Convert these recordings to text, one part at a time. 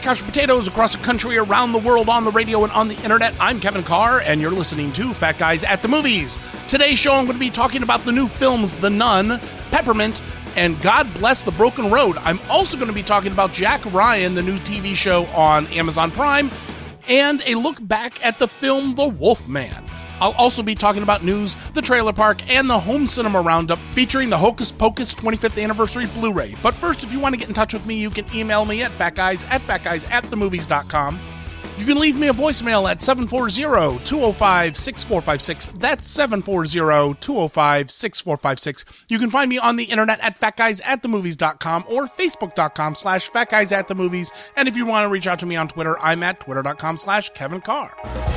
couch potatoes across the country, around the world, on the radio, and on the internet. I'm Kevin Carr, and you're listening to Fat Guys at the Movies. Today's show, I'm going to be talking about the new films The Nun, Peppermint, and God Bless the Broken Road. I'm also going to be talking about Jack Ryan, the new TV show on Amazon Prime, and a look back at the film The Wolfman. I'll also be talking about news, the trailer park, and the home cinema roundup featuring the Hocus Pocus 25th Anniversary Blu-ray. But first, if you want to get in touch with me, you can email me at fatguys@themovies.com. You can leave me a voicemail at 740-205-6456. That's 740-205-6456. You can find me on the internet at fatguysatthemovies.com or facebook.com/fatguysatthemovies. And if you want to reach out to me on Twitter, I'm at twitter.com/Kevin Carr.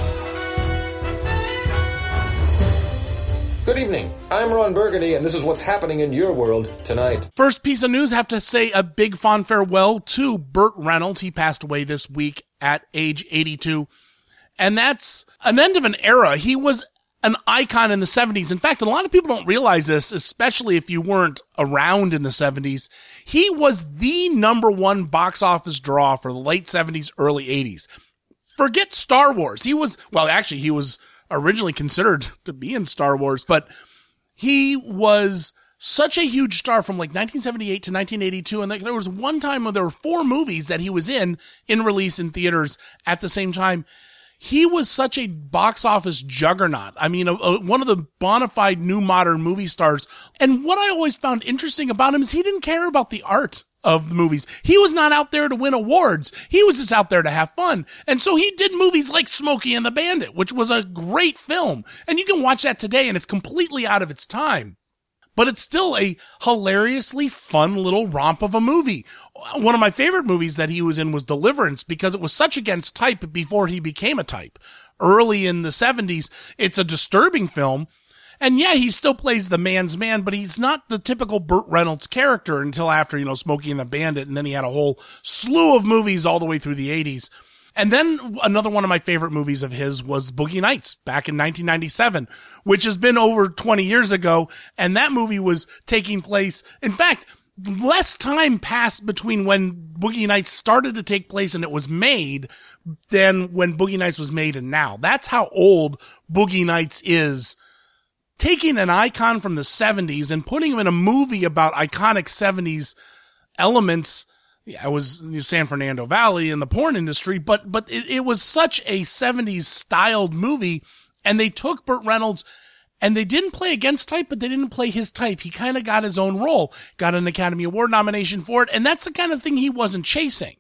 Good evening. I'm Ron Burgundy, and this is what's happening in your world tonight. First piece of news, I have to say a big fond farewell to Burt Reynolds. He passed away this week at age 82. And that's an end of an era. He was an icon in the 70s. In fact, a lot of people don't realize this, especially if you weren't around in the 70s. He was the number one box office draw for the late 70s, early 80s. Forget Star Wars. He was originally considered to be in Star Wars, but he was such a huge star from like 1978 to 1982. And there was one time when there were 4 movies that he was in release in theaters at the same time. He was such a box office juggernaut. I mean, one of the bona fide new modern movie stars. And what I always found interesting about him is he didn't care about the art of the movies. He was not out there to win awards. He was just out there to have fun. And so he did movies like Smokey and the Bandit, which was a great film. And you can watch that today and it's completely out of its time. But it's still a hilariously fun little romp of a movie. One of my favorite movies that he was in was Deliverance because it was such against type before he became a type. Early in the 70s, it's a disturbing film. And yeah, he still plays the man's man, but he's not the typical Burt Reynolds character until after, Smokey and the Bandit. And then he had a whole slew of movies all the way through the 80s. And then another one of my favorite movies of his was Boogie Nights back in 1997, which has been over 20 years ago. And that movie was taking place. In fact, less time passed between when Boogie Nights started to take place and it was made than when Boogie Nights was made and now. That's how old Boogie Nights is. Taking an icon from the 70s and putting him in a movie about iconic 70s elements. Yeah, it was San Fernando Valley and the porn industry, but it was such a 70s styled movie. And they took Burt Reynolds and they didn't play against type, but they didn't play his type. He kind of got his own role, got an Academy Award nomination for it. And that's the kind of thing he wasn't chasing.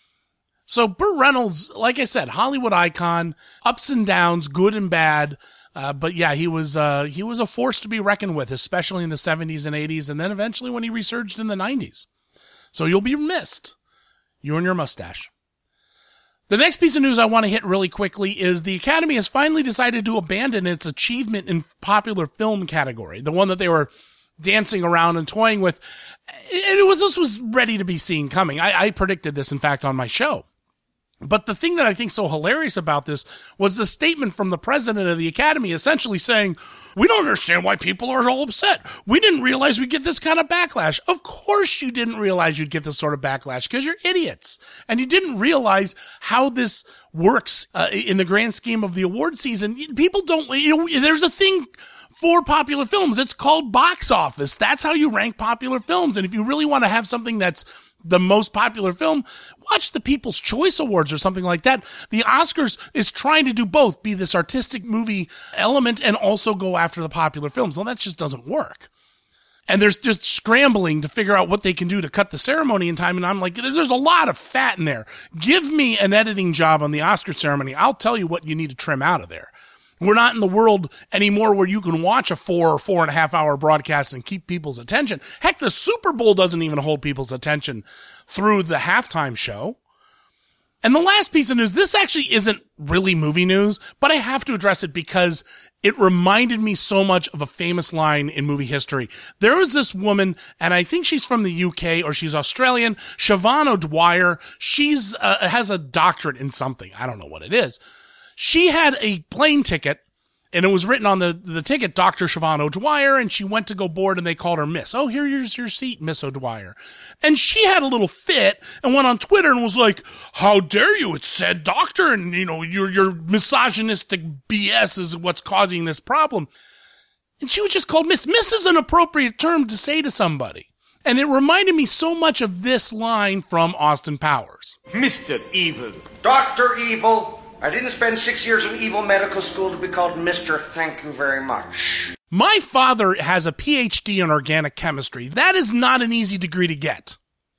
So Burt Reynolds, like I said, Hollywood icon, ups and downs, good and bad. But yeah, he was a force to be reckoned with, especially in the 70s and 80s, and then eventually when he resurged in the 90s. So you'll be missed. You and your mustache. The next piece of news I want to hit really quickly is the Academy has finally decided to abandon its achievement in popular film category, the one that they were dancing around and toying with. This was ready to be seen coming. I predicted this, in fact, on my show. But the thing that I think so hilarious about this was the statement from the president of the Academy essentially saying, we don't understand why people are all upset. We didn't realize we'd get this kind of backlash. Of course you didn't realize you'd get this sort of backlash because you're idiots. And you didn't realize how this works in the grand scheme of the award season. People don't, there's a thing for popular films. It's called box office. That's how you rank popular films. And if you really want to have something that's the most popular film, watch the People's Choice Awards or something like that. The Oscars is trying to do both, be this artistic movie element and also go after the popular films. Well, that just doesn't work. And there's just scrambling to figure out what they can do to cut the ceremony in time. And I'm like, there's a lot of fat in there. Give me an editing job on the Oscar ceremony. I'll tell you what you need to trim out of there. We're not in the world anymore where you can watch a 4 or 4.5 hour broadcast and keep people's attention. Heck, the Super Bowl doesn't even hold people's attention through the halftime show. And the last piece of news, this actually isn't really movie news, but I have to address it because it reminded me so much of a famous line in movie history. There was this woman, and I think she's from the UK or she's Australian, Siobhan O'Dwyer. She's has a doctorate in something. I don't know what it is. She had a plane ticket And it was written on the ticket, Dr. Siobhan O'Dwyer, and she went to go board and they called her Miss. Oh, here's your seat, Miss O'Dwyer. And she had a little fit and went on Twitter and was like, how dare you? It said doctor, and your misogynistic BS is what's causing this problem. And she was just called Miss. Miss is an appropriate term to say to somebody. And it reminded me so much of this line from Austin Powers. Mr. Evil. Dr. Evil. I didn't spend 6 years in evil medical school to be called Mr. Thank you very much. My father has a PhD in organic chemistry. That is not an easy degree to get.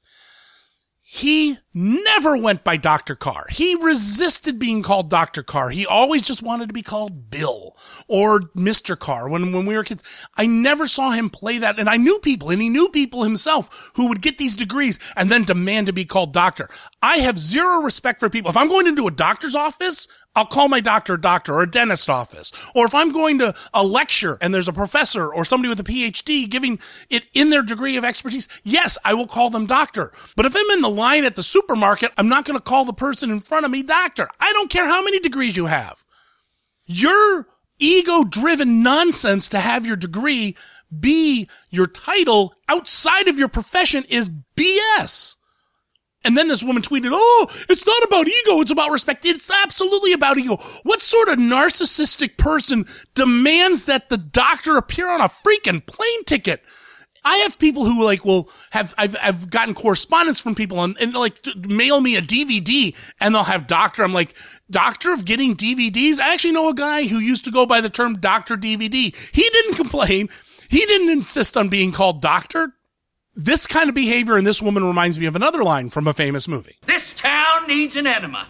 He never went by Dr. Carr. He resisted being called Dr. Carr. He always just wanted to be called Bill or Mr. Carr when we were kids. I never saw him play that. And I knew people, and he knew people himself who would get these degrees and then demand to be called doctor. I have zero respect for people. If I'm going into a doctor's office, I'll call my doctor or a dentist office. Or if I'm going to a lecture and there's a professor or somebody with a PhD giving it in their degree of expertise, yes, I will call them doctor. But if I'm in the line at the supermarket, I'm not going to call the person in front of me doctor. I don't care how many degrees you have. Your ego-driven nonsense to have your degree be your title outside of your profession is BS. And then this woman tweeted, oh, it's not about ego, it's about respect. It's absolutely about ego. What sort of narcissistic person demands that the doctor appear on a freaking plane ticket? I have people who I've gotten correspondence from people and mail me a DVD and they'll have doctor. I'm like, doctor of getting DVDs? I actually know a guy who used to go by the term Dr. DVD. He didn't complain. He didn't insist on being called doctor. This kind of behavior in this woman reminds me of another line from a famous movie. This town needs an enema.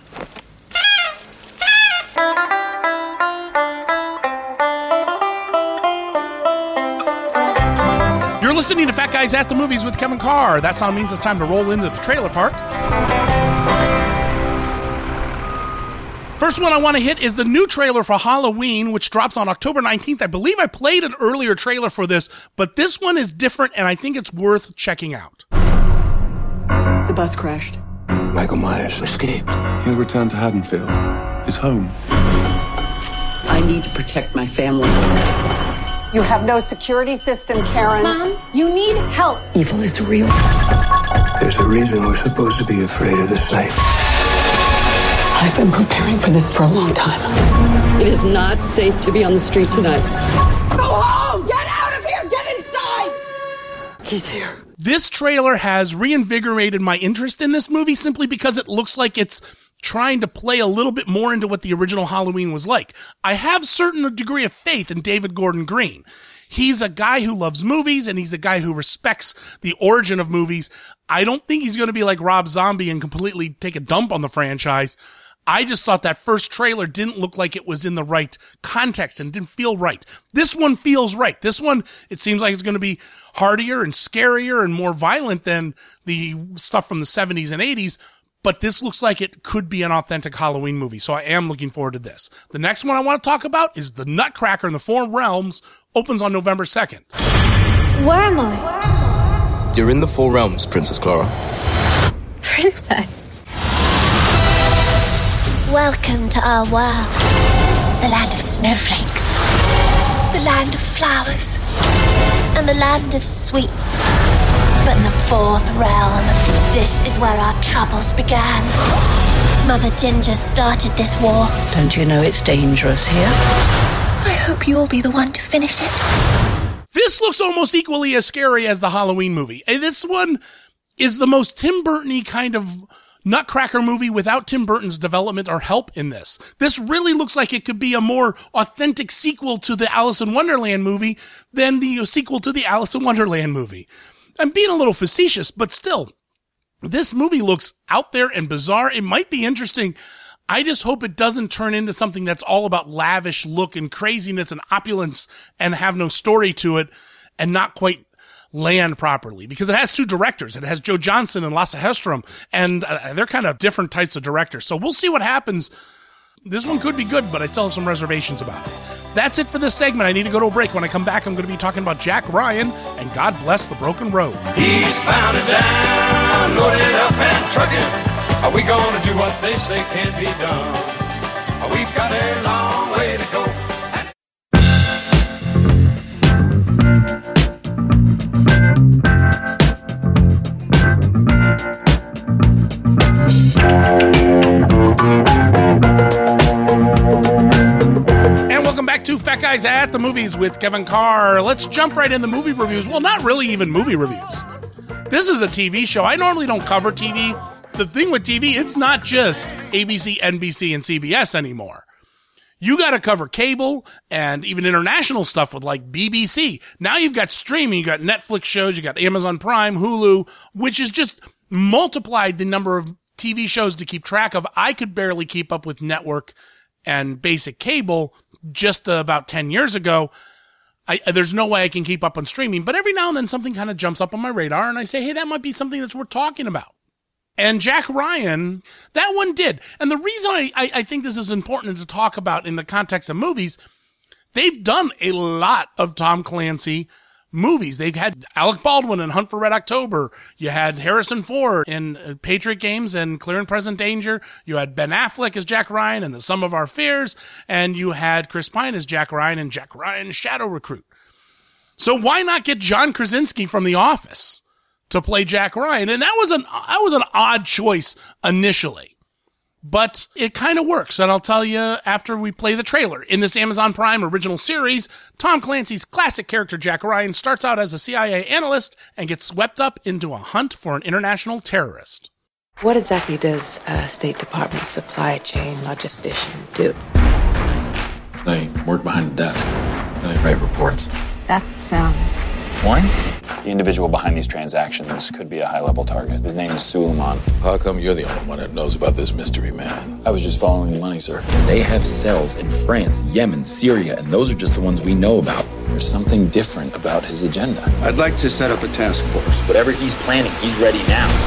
You're listening to Fat Guys at the Movies with Kevin Carr. That sound means it's time to roll into the trailer park. First one I want to hit is the new trailer for Halloween, which drops on October 19th. I believe I played an earlier trailer for this, but this one is different, and I think it's worth checking out. The bus crashed. Michael Myers escaped. He'll return to Haddonfield, his home. I need to protect my family. You have no security system, Karen. Mom, you need help. Evil is real. There's a reason we're supposed to be afraid of this night. I've been preparing for this for a long time. It is not safe to be on the street tonight. Go home! Get out of here! Get inside! He's here. This trailer has reinvigorated my interest in this movie simply because it looks like it's trying to play a little bit more into what the original Halloween was like. I have certain degree of faith in David Gordon Green. He's a guy who loves movies, and he's a guy who respects the origin of movies. I don't think he's going to be like Rob Zombie and completely take a dump on the franchise. I just thought that first trailer didn't look like it was in the right context and didn't feel right. This one feels right. This one, it seems like it's going to be hardier and scarier and more violent than the stuff from the 70s and 80s. But this looks like it could be an authentic Halloween movie, so I am looking forward to this. The next one I want to talk about is The Nutcracker in the Four Realms, opens on November 2nd. Where am I? You're in the Four Realms, Princess Clara. Princess. Welcome to our world. The land of snowflakes. The land of flowers. And the land of sweets. But in the fourth realm, this is where our troubles began. Mother Ginger started this war. Don't you know it's dangerous here? I hope you'll be the one to finish it. This looks almost equally as scary as the Halloween movie. And this one is the most Tim Burton-y kind of Nutcracker movie without Tim Burton's development or help in this. This really looks like it could be a more authentic sequel to the Alice in Wonderland movie than the sequel to the Alice in Wonderland movie. I'm being a little facetious, but still, this movie looks out there and bizarre. It might be interesting. I just hope it doesn't turn into something that's all about lavish look and craziness and opulence and have no story to it and not quite land properly, because it has two directors. It has Joe Johnston and Lasse Hallström, and they're kind of different types of directors. So we'll see what happens. This one could be good, but I still have some reservations about it. That's it for this segment. I need to go to a break. When I come back, I'm going to be talking about Jack Ryan and God Bless the Broken Road. He's bound and down, loaded up and trucking. Are we going to do what they say can't be done? We've got a long way to go. Fat Guys at the Movies with Kevin Carr. Let's jump right into movie reviews. Well, not really even movie reviews. This is a TV show. I normally don't cover TV. The thing with TV, it's not just ABC, NBC, and CBS anymore. You got to cover cable and even international stuff with like BBC. Now you've got streaming, you got Netflix shows, you got Amazon Prime, Hulu, which is just multiplied the number of TV shows to keep track of. I could barely keep up with network and basic cable just about 10 years ago. There's no way I can keep up on streaming, but every now and then something kind of jumps up on my radar and I say, hey, that might be something that's worth talking about. And Jack Ryan, that one did. And the reason I think this is important to talk about in the context of movies, they've done a lot of Tom Clancy movies. They've had Alec Baldwin in Hunt for Red October. You had Harrison Ford in Patriot Games and Clear and Present Danger. You had Ben Affleck as Jack Ryan in The Sum of Our Fears. And you had Chris Pine as Jack Ryan in Jack Ryan Shadow Recruit. So why not get John Krasinski from The Office to play Jack Ryan? And that was an odd choice initially, but it kind of works. And I'll tell you after we play the trailer. In this Amazon Prime original series, Tom Clancy's classic character Jack Ryan starts out as a CIA analyst and gets swept up into a hunt for an international terrorist. What exactly does a State Department supply chain logistician do? They work behind the desk. They write reports. That sounds boring? The individual behind these transactions could be a high-level target. His name is Suleiman. How come you're the only one that knows about this mystery man? I was just following the money, sir. They have cells in France, Yemen, Syria, and those are just the ones we know about. There's something different about his agenda. I'd like to set up a task force. Whatever he's planning, he's ready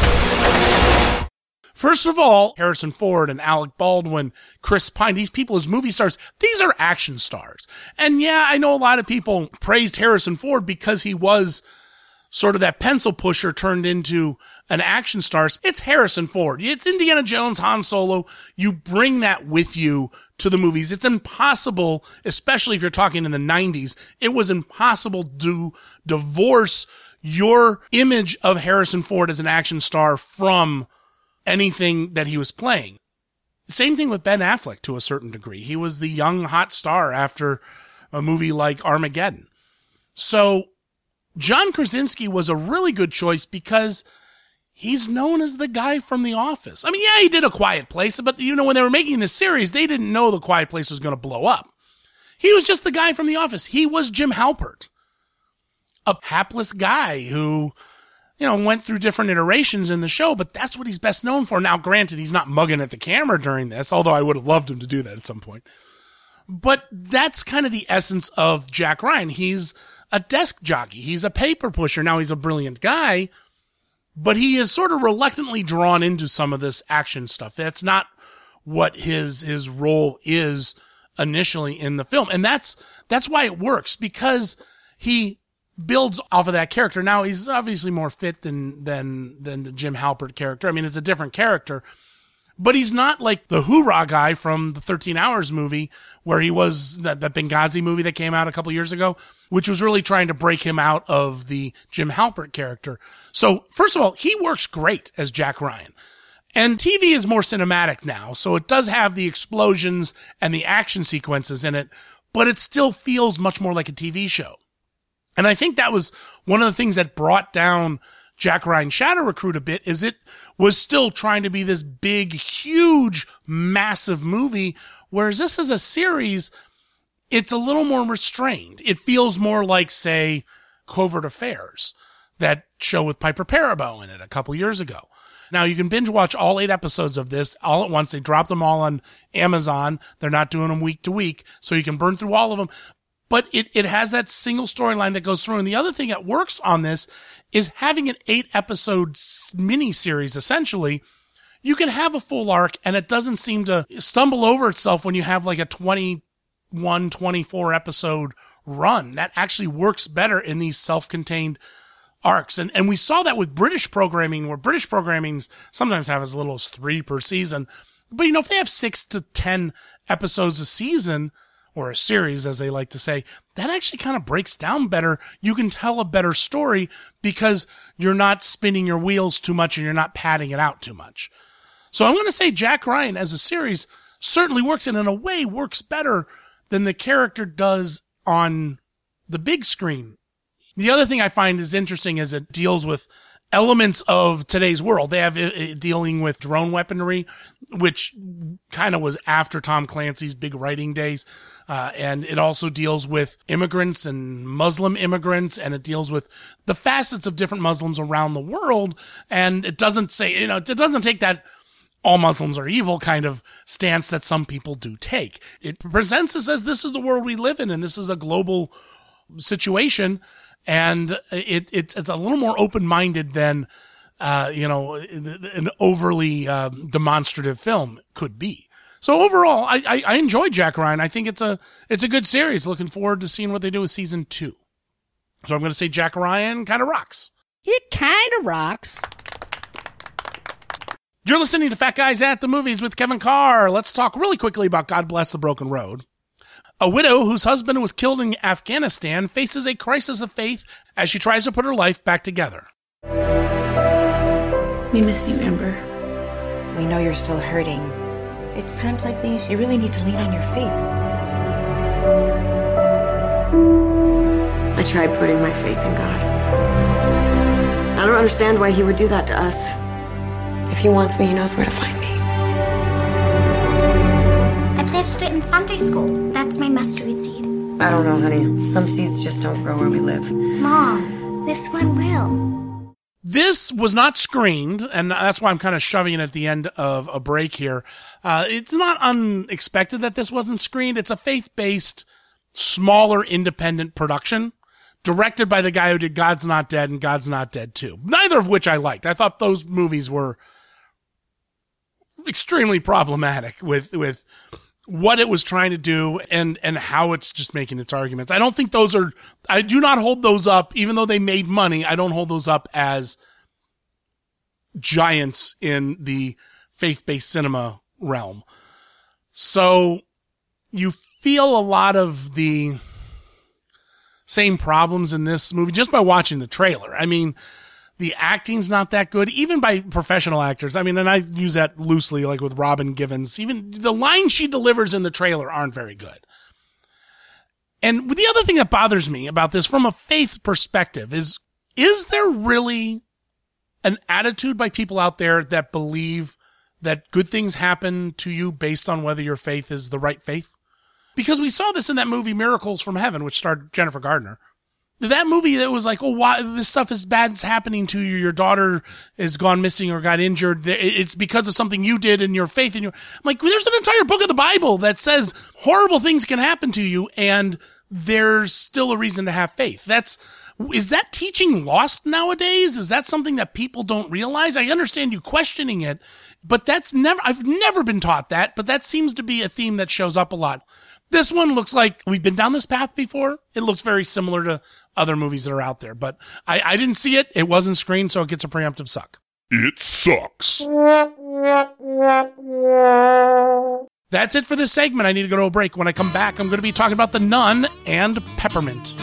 now. First of all, Harrison Ford and Alec Baldwin, Chris Pine, these people as movie stars, these are action stars. And yeah, I know a lot of people praised Harrison Ford because he was sort of that pencil pusher turned into an action star. It's Harrison Ford. It's Indiana Jones, Han Solo. You bring that with you to the movies. It's impossible, especially if you're talking in the 90s, it was impossible to divorce your image of Harrison Ford as an action star from anything that he was playing. Same thing with Ben Affleck to a certain degree. He was the young hot star after a movie like Armageddon. So John Krasinski was a really good choice because he's known as the guy from The Office. I mean, yeah, he did A Quiet Place, but you know, when they were making this series, they didn't know The Quiet Place was going to blow up. He was just the guy from The Office. He was Jim Halpert, a hapless guy who, you know, went through different iterations in the show, but that's what he's best known for. Now, granted, he's not mugging at the camera during this, although I would have loved him to do that at some point. But that's kind of the essence of Jack Ryan. He's a desk jockey. He's a paper pusher. Now, he's a brilliant guy, but he is sort of reluctantly drawn into some of this action stuff. That's not what his role is initially in the film. And that's why it works, because he builds off of that character. Now, he's obviously more fit than the Jim Halpert character. I mean, it's a different character, but he's not like the hoorah guy from the 13 Hours movie, where he was that Benghazi movie that came out a couple years ago, which was really trying to break him out of the Jim Halpert character. So first of all, he works great as Jack Ryan. And TV is more cinematic now, so it does have the explosions and the action sequences in it, but it still feels much more like a TV show. And I think that was one of the things that brought down Jack Ryan Shadow Recruit a bit, is it was still trying to be this big, huge, massive movie, whereas this is a series, it's a little more restrained. It feels more like, say, Covert Affairs, that show with Piper Perabo in it a couple years ago. Now, you can binge watch all 8 episodes of this all at once. They dropped them all on Amazon. They're not doing them week to week, so you can burn through all of them. But it has that single storyline that goes through. And the other thing that works on this is having an 8-episode miniseries, essentially. You can have a full arc, and it doesn't seem to stumble over itself when you have like a 21, 24-episode run. That actually works better in these self-contained arcs. And we saw that with British programming, where British programming sometimes have as little as 3 per season. But, you know, if they have 6 to 10 episodes a season, or a series, as they like to say, that actually kind of breaks down better. You can tell a better story because you're not spinning your wheels too much and you're not padding it out too much. So I'm going to say Jack Ryan as a series certainly works, and in a way works better than the character does on the big screen. The other thing I find is interesting is it deals with elements of today's world. They have it dealing with drone weaponry, which kind of was after Tom Clancy's big writing days. And it also deals with immigrants and Muslim immigrants, and it deals with the facets of different Muslims around the world. And it doesn't say, it doesn't take that all Muslims are evil kind of stance that some people do take. It presents us as this is the world we live in, and this is a global situation. And it's a little more open-minded than, an overly demonstrative film could be. So overall, I enjoyed Jack Ryan. I think it's a good series. Looking forward to seeing what they do with season 2. So I'm going to say Jack Ryan kind of rocks. It kind of rocks. You're listening to Fat Guys at the Movies with Kevin Carr. Let's talk really quickly about God Bless the Broken Road. A widow whose husband was killed in Afghanistan faces a crisis of faith as she tries to put her life back together. We miss you, Amber. We know you're still hurting. It's times like these you really need to lean on your faith. I tried putting my faith in God. I don't understand why he would do that to us. If he wants me, he knows where to find me. I planted it in Sunday school. That's my mustard seed. I don't know, honey. Some seeds just don't grow where we live. Mom, this one will. This was not screened, and that's why I'm kind of shoving it at the end of a break here. It's not unexpected that this wasn't screened. It's a faith-based, smaller, independent production, directed by the guy who did God's Not Dead and God's Not Dead 2, neither of which I liked. I thought those movies were extremely problematic with what it was trying to do and how it's just making its arguments. I don't think I do not hold those up, even though they made money. I don't hold those up as giants in the faith-based cinema realm. So you feel a lot of the same problems in this movie just by watching the trailer. I mean, the acting's not that good, even by professional actors. I mean, and I use that loosely, like with Robin Givens. Even the lines she delivers in the trailer aren't very good. And the other thing that bothers me about this from a faith perspective is there really an attitude by people out there that believe that good things happen to you based on whether your faith is the right faith? Because we saw this in that movie Miracles from Heaven, which starred Jennifer Gardner. That movie that was like, oh, why this stuff is bad is happening to you. Your daughter has gone missing or got injured. It's because of something you did in your faith. I'm like, there's an entire book of the Bible that says horrible things can happen to you, and there's still a reason to have faith. Is that teaching lost nowadays? Is that something that people don't realize? I understand you questioning it, but I've never been taught that, but that seems to be a theme that shows up a lot. This one looks like we've been down this path before. It looks very similar to other movies that are out there, but I didn't see it. It wasn't screened, so it gets a preemptive suck. It sucks. That's it for this segment. I need to go to a break. When I come back, I'm going to be talking about The Nun and Peppermint.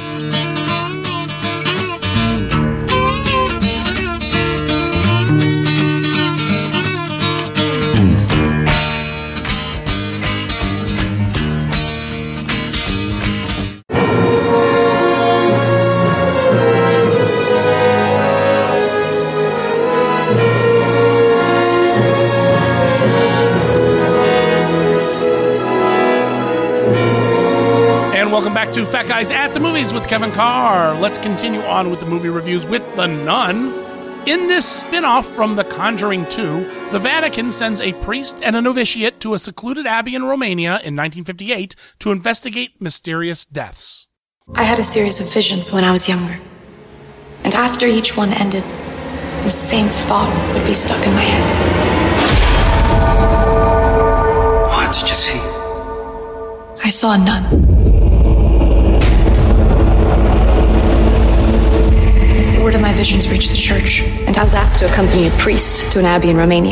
Welcome back to Fat Guys at the Movies with Kevin Carr. Let's continue on with the movie reviews with The Nun. In this spin-off from The Conjuring 2, the Vatican sends a priest and a novitiate to a secluded abbey in Romania in 1958 to investigate mysterious deaths. I had a series of visions when I was younger. And after each one ended, the same thought would be stuck in my head. What did you see? I saw a nun. Word of my visions reached the church, and I was asked to accompany a priest to an abbey in Romania.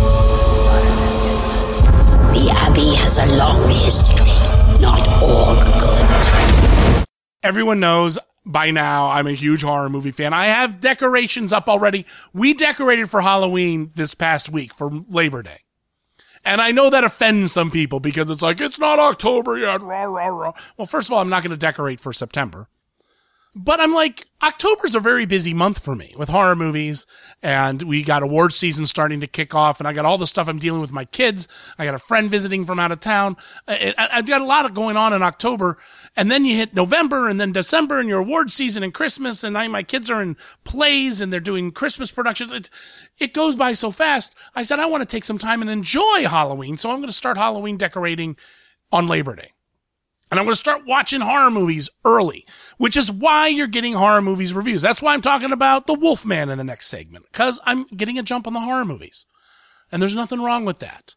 The abbey has a long history, not all good. Everyone knows by now I'm a huge horror movie fan. I have decorations up already. We decorated for Halloween this past week for Labor Day. And I know that offends some people because it's like, it's not October yet, rah, rah, rah. Well, first of all, I'm not going to decorate for September. But I'm like, October's a very busy month for me with horror movies, and we got award season starting to kick off, and I got all the stuff I'm dealing with my kids. I got a friend visiting from out of town. I've got a lot going on in October, and then you hit November, and then December, and your award season, and Christmas, and my kids are in plays, and they're doing Christmas productions. It goes by so fast. I said, I want to take some time and enjoy Halloween, so I'm going to start Halloween decorating on Labor Day. And I'm going to start watching horror movies early, which is why you're getting horror movies reviews. That's why I'm talking about The Wolfman in the next segment, because I'm getting a jump on the horror movies. And there's nothing wrong with that.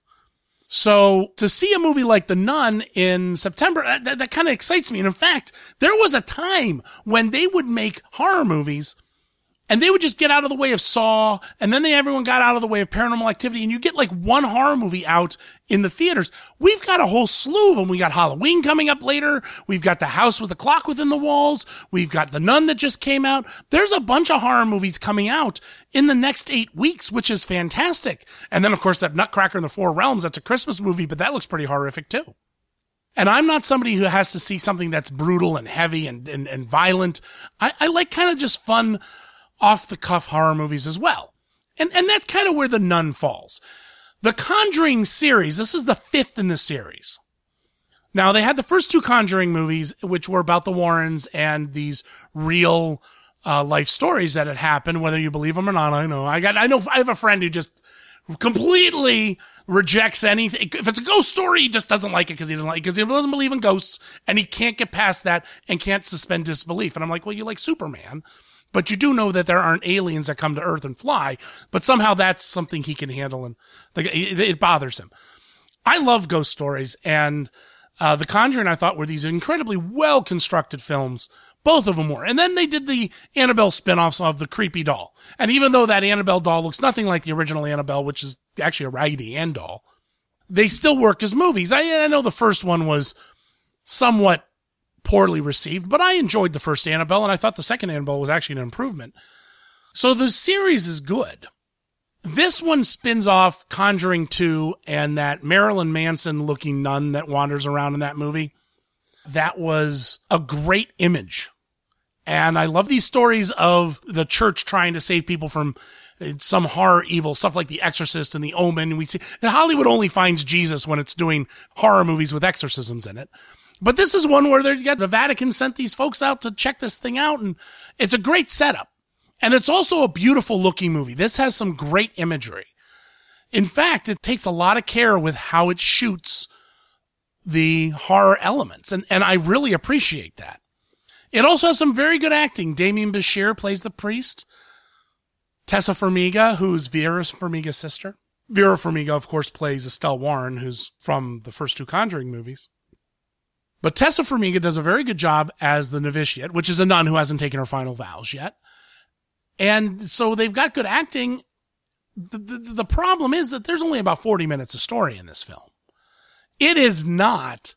So to see a movie like The Nun in September, that kind of excites me. And in fact, there was a time when they would make horror movies and they would just get out of the way of Saw, and then everyone got out of the way of Paranormal Activity, and you get like one horror movie out in the theaters. We've got a whole slew of them. We got Halloween coming up later. We've got The House with the Clock Within the Walls. We've got The Nun that just came out. There's a bunch of horror movies coming out in the next 8 weeks, which is fantastic. And then, of course, that Nutcracker in the Four Realms, that's a Christmas movie, but that looks pretty horrific too. And I'm not somebody who has to see something that's brutal and heavy and violent. I like kind of just fun, off-the-cuff horror movies as well. And that's kind of where The Nun falls. The Conjuring series, this is the 5th in the series. Now, they had the first 2 Conjuring movies, which were about the Warrens and these real life stories that had happened, whether you believe them or not. I know I have a friend who just completely rejects anything. If it's a ghost story, he just doesn't like it because he doesn't believe in ghosts, and he can't get past that and can't suspend disbelief. And I'm like, well, you like Superman, but you do know that there aren't aliens that come to Earth and fly, but somehow that's something he can handle, and it bothers him. I love ghost stories, and The Conjuring, I thought, were these incredibly well-constructed films. Both of them were. And then they did the Annabelle spin-offs of the creepy doll. And even though that Annabelle doll looks nothing like the original Annabelle, which is actually a Raggedy Ann doll, they still work as movies. I know the first one was somewhat poorly received, but I enjoyed the first Annabelle, and I thought the second Annabelle was actually an improvement. So the series is good. This one spins off Conjuring 2 and that Marilyn Manson-looking nun that wanders around in that movie. That was a great image. And I love these stories of the church trying to save people from some horror evil, stuff like The Exorcist and The Omen. We see that Hollywood only finds Jesus when it's doing horror movies with exorcisms in it. But this is one where the Vatican sent these folks out to check this thing out, and it's a great setup. And it's also a beautiful looking movie. This has some great imagery. In fact, it takes a lot of care with how it shoots the horror elements, and I really appreciate that. It also has some very good acting. Damien Bashir plays the priest. Tessa Farmiga, who's Vera Farmiga's sister. Vera Farmiga, of course, plays Estelle Warren, who's from the first 2 Conjuring movies. But Tessa Farmiga does a very good job as the novitiate, which is a nun who hasn't taken her final vows yet. And so they've got good acting. The problem is that there's only about 40 minutes of story in this film. It is not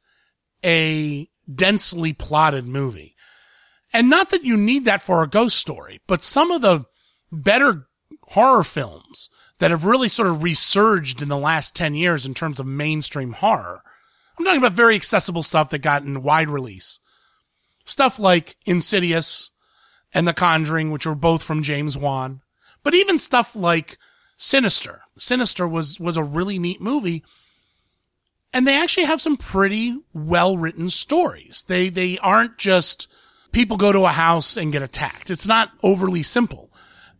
a densely plotted movie. And not that you need that for a ghost story, but some of the better horror films that have really sort of resurged in the last 10 years in terms of mainstream horror, I'm talking about very accessible stuff that got in wide release. Stuff like Insidious and The Conjuring, which were both from James Wan. But even stuff like Sinister. Sinister was a really neat movie. And they actually have some pretty well-written stories. They aren't just people go to a house and get attacked. It's not overly simple.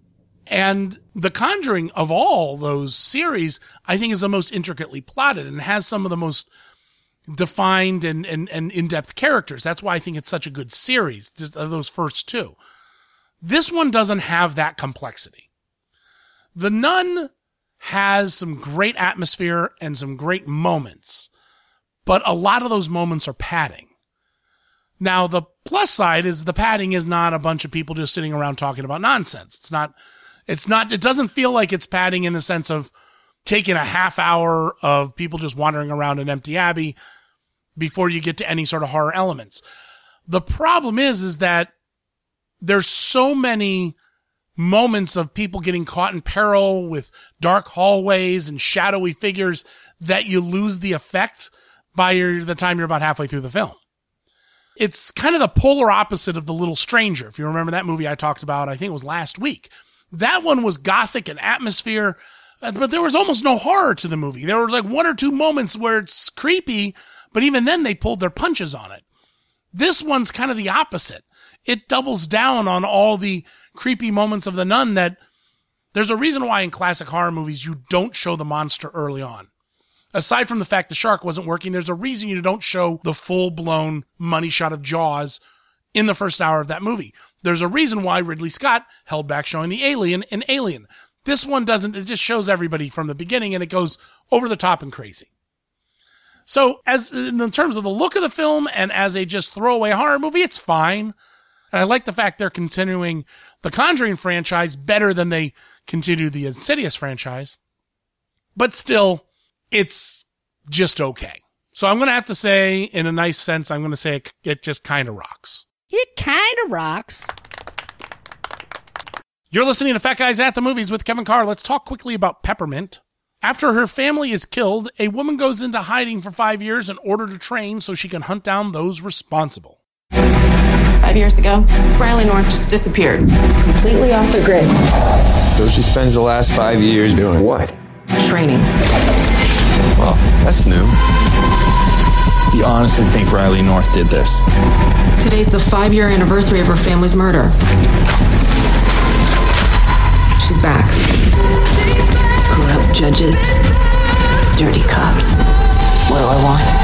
And The Conjuring, of all those series, I think is the most intricately plotted and has some of the most defined and in-depth characters. That's why I think it's such a good series, just those first 2. This one doesn't have that complexity. The Nun has some great atmosphere and some great moments, but a lot of those moments are padding. Now, the plus side is the padding is not a bunch of people just sitting around talking about nonsense. It doesn't feel like it's padding in the sense of taking a half hour of people just wandering around an empty abbey before you get to any sort of horror elements. The problem is that there's so many moments of people getting caught in peril with dark hallways and shadowy figures that you lose the effect by the time you're about halfway through the film. It's kind of the polar opposite of The Little Stranger. If you remember that movie I talked about, I think it was last week. That one was gothic and atmosphere, but there was almost no horror to the movie. There was like one or two moments where it's creepy, but even then they pulled their punches on it. This one's kind of the opposite. It doubles down on all the creepy moments of The Nun that there's a reason why in classic horror movies you don't show the monster early on. Aside from the fact the shark wasn't working, there's a reason you don't show the full-blown money shot of Jaws in the first hour of that movie. There's a reason why Ridley Scott held back showing the alien in Alien. This one doesn't. It just shows everybody from the beginning, and it goes over the top and crazy. So, as in terms of the look of the film and as a just throwaway horror movie, it's fine. And I like the fact they're continuing the Conjuring franchise better than they continued the Insidious franchise. But still, it's just okay. So I'm going to have to say, in a nice sense, I'm going to say it just kind of rocks. It kind of rocks. You're listening to Fat Guys at the Movies with Kevin Carr. Let's talk quickly about Peppermint. After her family is killed, a woman goes into hiding for 5 years in order to train so she can hunt down those responsible. 5 years ago, Riley North just disappeared. Completely off the grid. So she spends the last 5 years doing what? Training. Well, that's new. You honestly think Riley North did this? Today's the 5-year anniversary of her family's murder. She's back. Corrupt judges. Dirty cops. What do I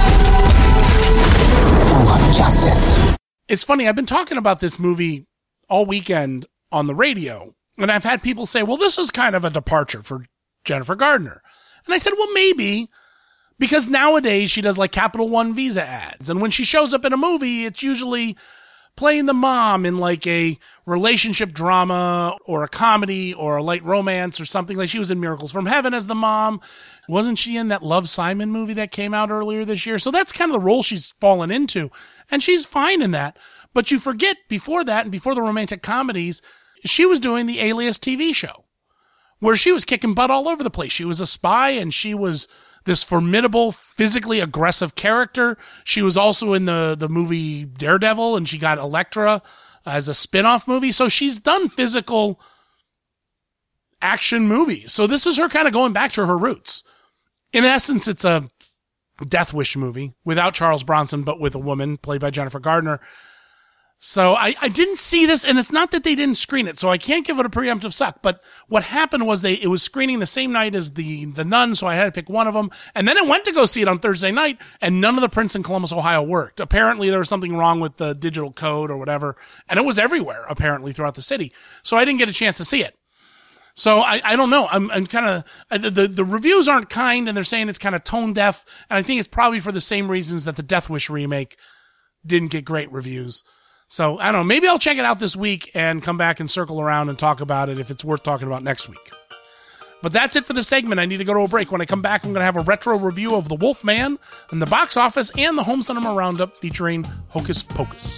want? I want justice. It's funny, I've been talking about this movie all weekend on the radio, and I've had people say, well, this is kind of a departure for Jennifer Gardner. And I said, well, maybe, because nowadays she does like Capital One Visa ads. And when she shows up in a movie, it's usually playing the mom in like a relationship drama or a comedy or a light romance or something. Like she was in Miracles from Heaven as the mom. Wasn't she in that Love, Simon movie that came out earlier this year? So that's kind of the role she's fallen into. And she's fine in that. But you forget before that and before the romantic comedies, she was doing the Alias TV show where she was kicking butt all over the place. She was a spy and she was this formidable, physically aggressive character. She was also in the movie Daredevil, and she got Elektra as a spin-off movie. So she's done physical action movies. So this is her kind of going back to her roots. In essence, it's a Death Wish movie without Charles Bronson, but with a woman played by Jennifer Gardner. So I didn't see this, and it's not that they didn't screen it, so I can't give it a preemptive suck. But what happened was it was screening the same night as the Nun, so I had to pick one of them. And then I went to go see it on Thursday night, and none of the prints in Columbus, Ohio worked. Apparently there was something wrong with the digital code or whatever, and it was everywhere, apparently, throughout the city. So I didn't get a chance to see it. So I don't know. I'm kind of, the reviews aren't kind, and they're saying it's kind of tone deaf, and I think it's probably for the same reasons that the Death Wish remake didn't get great reviews. So, I don't know, maybe I'll check it out this week and come back and circle around and talk about it if it's worth talking about next week. But that's it for the segment. I need to go to a break. When I come back, I'm going to have a retro review of The Wolfman and the box office and the Home Cinema Roundup featuring Hocus Pocus.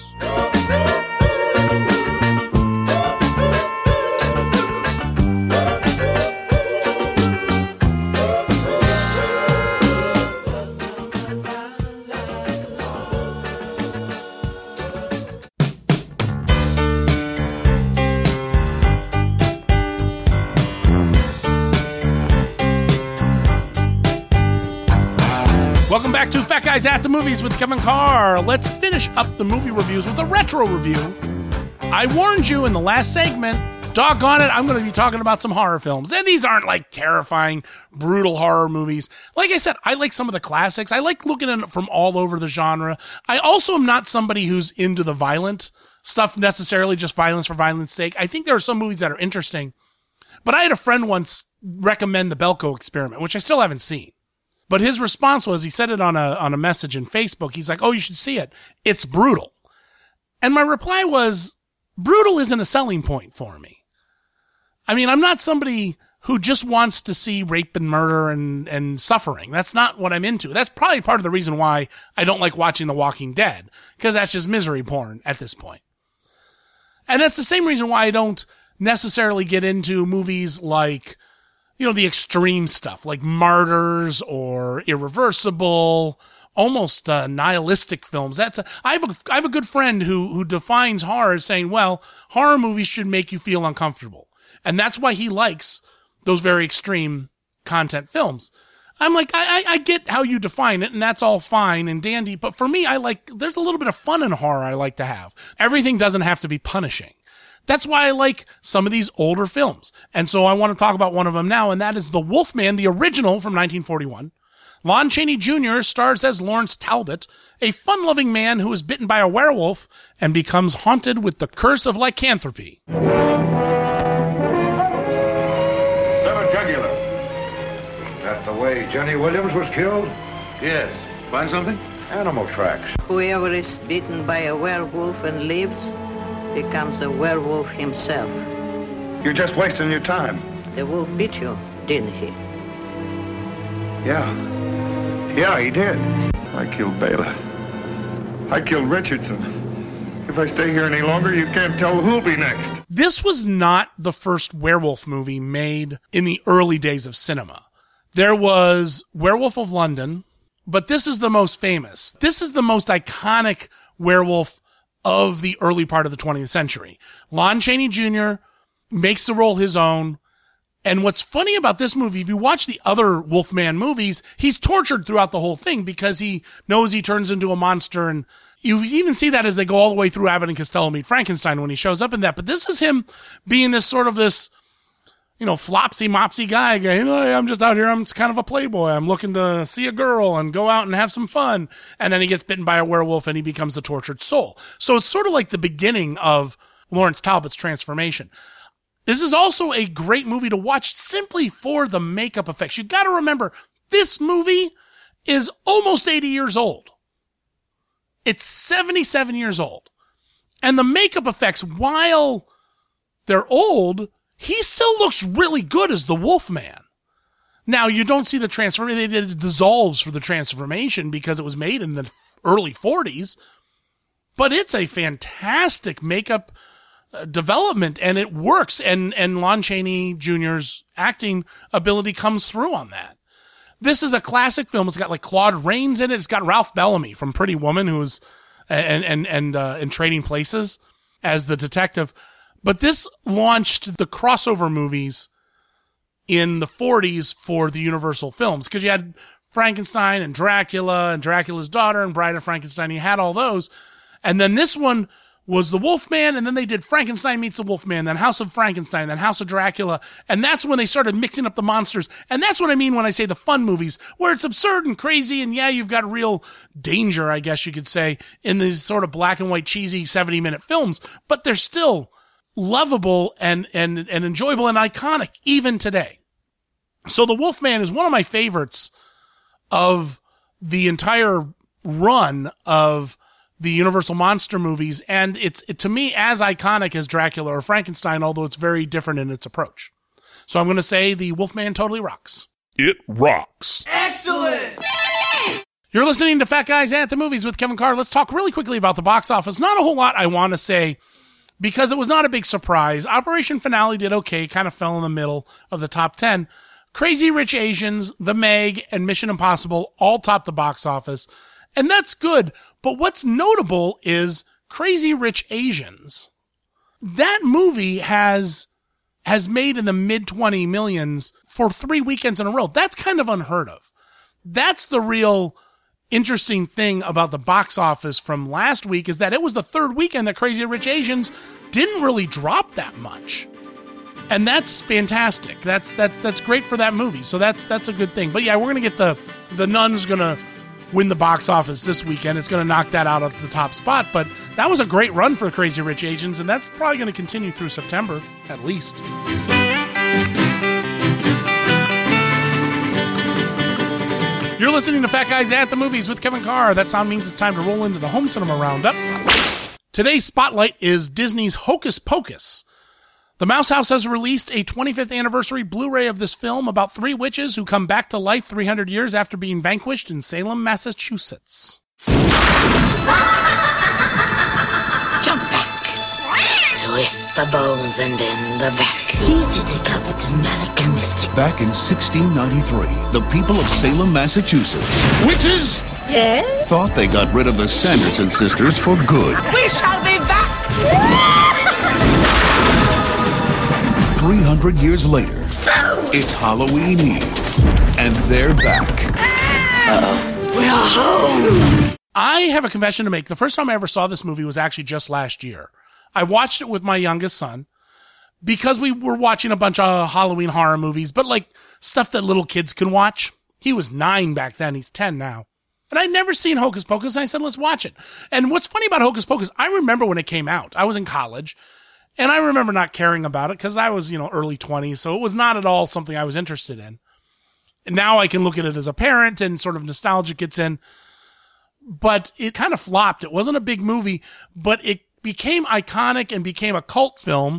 Welcome back to Fat Guys at the Movies with Kevin Carr. Let's finish up the movie reviews with a retro review. I warned you in the last segment, doggone it, I'm going to be talking about some horror films. And these aren't like terrifying, brutal horror movies. Like I said, I like some of the classics. I like looking at it from all over the genre. I also am not somebody who's into the violent stuff necessarily, just violence for violence sake. I think there are some movies that are interesting. But I had a friend once recommend The Belko Experiment, which I still haven't seen. But his response was, he said it on a message in Facebook. He's like, oh, you should see it. It's brutal. And my reply was, brutal isn't a selling point for me. I mean, I'm not somebody who just wants to see rape and murder and suffering. That's not what I'm into. That's probably part of the reason why I don't like watching The Walking Dead, because that's just misery porn at this point. And that's the same reason why I don't necessarily get into movies like the extreme stuff like Martyrs or Irreversible, almost nihilistic films. I have a good friend who defines horror as saying, well, horror movies should make you feel uncomfortable. And that's why he likes those very extreme content films. I'm like, I get how you define it, and that's all fine and dandy. But for me, there's a little bit of fun in horror I like to have. Everything doesn't have to be punishing. That's why I like some of these older films. And so I want to talk about one of them now, and that is The Wolfman, the original from 1941. Lon Chaney Jr. stars as Lawrence Talbot, a fun-loving man who is bitten by a werewolf and becomes haunted with the curse of lycanthropy. Jugular. Is that the way Jenny Williams was killed? Yes. Find something? Animal tracks. Whoever is bitten by a werewolf and lives becomes a werewolf himself. You're just wasting your time. The wolf bit you, didn't he? Yeah, he did. I killed Bela. I killed Richardson. If I stay here any longer, you can't tell who'll be next. This was not the first werewolf movie made in the early days of cinema. There was Werewolf of London, but this is the most famous. This is the most iconic werewolf of the early part of the 20th century. Lon Chaney Jr. makes the role his own. And what's funny about this movie, if you watch the other Wolfman movies, he's tortured throughout the whole thing because he knows he turns into a monster. And you even see that as they go all the way through Abbott and Costello Meet Frankenstein when he shows up in that. But this is him being this sort of this, flopsy mopsy guy. I'm just out here. I'm kind of a playboy. I'm looking to see a girl and go out and have some fun. And then he gets bitten by a werewolf and he becomes a tortured soul. So it's sort of like the beginning of Lawrence Talbot's transformation. This is also a great movie to watch simply for the makeup effects. You got to remember, this movie is almost 80 years old. It's 77 years old. And the makeup effects, while they're old, he still looks really good as the Wolfman. Now, you don't see the transformation. It dissolves for the transformation because it was made in the early 40s. But it's a fantastic makeup development, and it works. And Lon Chaney Jr.'s acting ability comes through on that. This is a classic film. It's got like Claude Rains in it. It's got Ralph Bellamy from Pretty Woman, who was in Trading Places as the detective. But this launched the crossover movies in the 40s for the Universal films, because you had Frankenstein and Dracula's Daughter and Bride of Frankenstein. You had all those. And then this one was the Wolfman, and then they did Frankenstein Meets the Wolfman, then House of Frankenstein, then House of Dracula, and that's when they started mixing up the monsters. And that's what I mean when I say the fun movies, where it's absurd and crazy, and yeah, you've got real danger, I guess you could say, in these sort of black and white cheesy 70-minute films, but they're still lovable and enjoyable and iconic even today. So The Wolfman is one of my favorites of the entire run of the Universal monster movies, and it's to me as iconic as Dracula or Frankenstein, although it's very different in its approach. So I'm going to say The Wolfman totally rocks. It rocks. Excellent! You're listening to Fat Guys at the Movies with Kevin Carr. Let's talk really quickly about the box office. Not a whole lot I want to say, because it was not a big surprise. Operation Finale did okay, kind of fell in the middle of the top 10. Crazy Rich Asians, The Meg, and Mission Impossible all topped the box office. And that's good. But what's notable is Crazy Rich Asians. That movie has made in the mid-20 millions for 3 weekends in a row. That's kind of unheard of. That's the real interesting thing about the box office from last week, is that it was the third weekend that Crazy Rich Asians didn't really drop that much. And that's fantastic. That's great for that movie. So that's a good thing. But yeah, we're going to get the Nun's going to win the box office this weekend. It's going to knock that out of the top spot. But that was a great run for Crazy Rich Asians, and that's probably going to continue through September, at least. You're listening to Fat Guys at the Movies with Kevin Carr. That sound means it's time to roll into the Home Cinema Roundup. Today's spotlight is Disney's Hocus Pocus. The Mouse House has released a 25th anniversary Blu-ray of this film about 3 witches who come back to life 300 years after being vanquished in Salem, Massachusetts. Jump back. Twist. the bones and in the back. Here to take up to Malika Mystic. Back in 1693, the people of Salem, Massachusetts, Witches! Yes? thought they got rid of the Sanderson sisters for good. We shall be back! 300 years later, it's Halloween Eve, and they're back. We're home! I have a confession to make. The first time I ever saw this movie was actually just last year. I watched it with my youngest son because we were watching a bunch of Halloween horror movies, but like stuff that little kids can watch. He was 9 back then. He's 10 now. And I'd never seen Hocus Pocus, and I said, let's watch it. And what's funny about Hocus Pocus, I remember when it came out. I was in college, and I remember not caring about it because I was, early 20s, so it was not at all something I was interested in. And now I can look at it as a parent, and sort of nostalgia gets in. But it kind of flopped. It wasn't a big movie, but it became iconic and became a cult film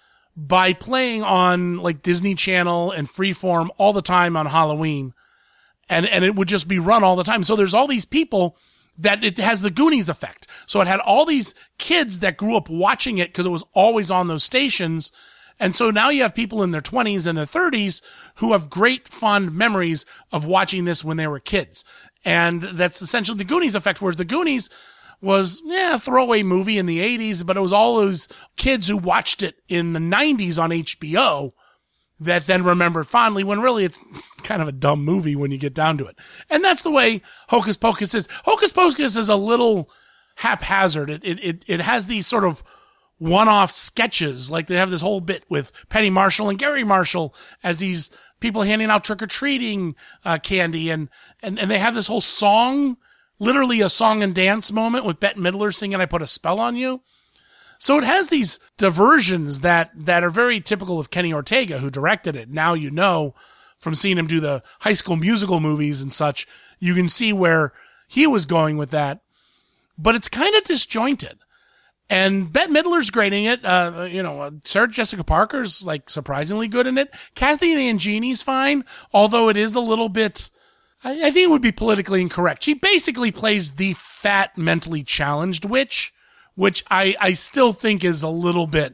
by playing on like Disney Channel and Freeform all the time on Halloween. And it would just be run all the time. So there's all these people that it has the Goonies effect. So it had all these kids that grew up watching it because it was always on those stations. And so now you have people in their 20s and their 30s who have great fond memories of watching this when they were kids. And that's essentially the Goonies effect, whereas the Goonies was, a throwaway movie in the 80s, but it was all those kids who watched it in the 90s on HBO that then remembered fondly, when really it's kind of a dumb movie when you get down to it. And that's the way Hocus Pocus is. Hocus Pocus is a little haphazard. It has these sort of one-off sketches, like they have this whole bit with Penny Marshall and Gary Marshall as these people handing out trick-or-treating candy, and they have this whole song, literally a song and dance moment with Bette Midler singing I Put a Spell on You. So it has these diversions that are very typical of Kenny Ortega, who directed it. Now from seeing him do the High School Musical movies and such, you can see where he was going with that. But it's kind of disjointed. And Bette Midler's great in it. Sarah Jessica Parker's like surprisingly good in it. Kathy Nangiani's fine, although it is a little bit, I think it would be politically incorrect. She basically plays the fat, mentally challenged witch, which I still think is a little bit,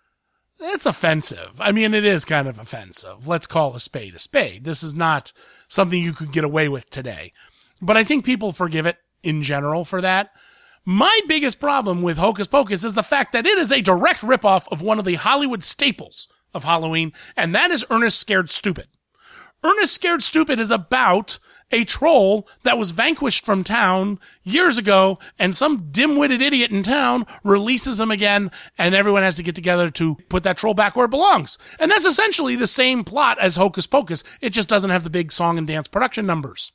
it's offensive. I mean, it is kind of offensive. Let's call a spade a spade. This is not something you could get away with today. But I think people forgive it in general for that. My biggest problem with Hocus Pocus is the fact that it is a direct ripoff of one of the Hollywood staples of Halloween, and that is Ernest Scared Stupid. Ernest Scared Stupid is about a troll that was vanquished from town years ago, and some dim-witted idiot in town releases him again, and everyone has to get together to put that troll back where it belongs. And that's essentially the same plot as Hocus Pocus. It just doesn't have the big song and dance production numbers.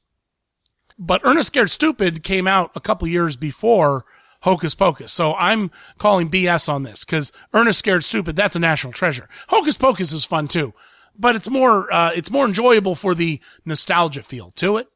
But Ernest Scared Stupid came out a couple years before Hocus Pocus. So I'm calling BS on this because Ernest Scared Stupid, that's a national treasure. Hocus Pocus is fun too, but it's more enjoyable for the nostalgia feel to it.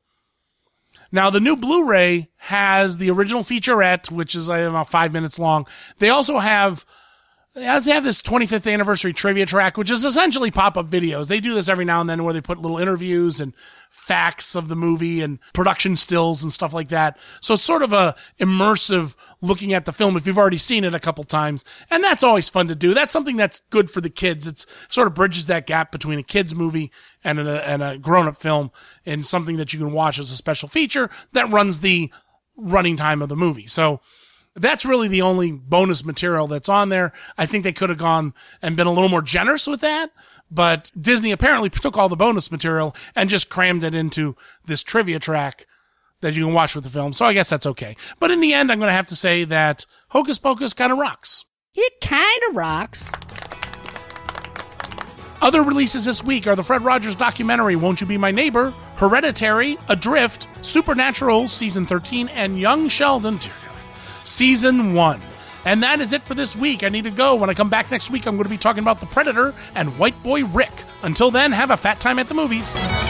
Now the new Blu-ray has the original featurette, which is about 5 minutes long. They also have this 25th anniversary trivia track, which is essentially pop-up videos. They do this every now and then where they put little interviews and facts of the movie and production stills and stuff like that. So it's sort of a immersive looking at the film if you've already seen it a couple times. And that's always fun to do. That's something that's good for the kids. It's sort of bridges that gap between a kid's movie and a grown-up film, and something that you can watch as a special feature that runs the running time of the movie. So that's really the only bonus material that's on there. I think they could have gone and been a little more generous with that, but Disney apparently took all the bonus material and just crammed it into this trivia track that you can watch with the film. So I guess that's okay. But in the end, I'm going to have to say that Hocus Pocus kind of rocks. It kind of rocks. Other releases this week are the Fred Rogers documentary, Won't You Be My Neighbor?, Hereditary, Adrift, Supernatural, Season 13, and Young Sheldon, Season 1. And that is it for this week. I need to go. When I come back next week, I'm going to be talking about The Predator and White Boy Rick. Until then, have a fat time at the movies.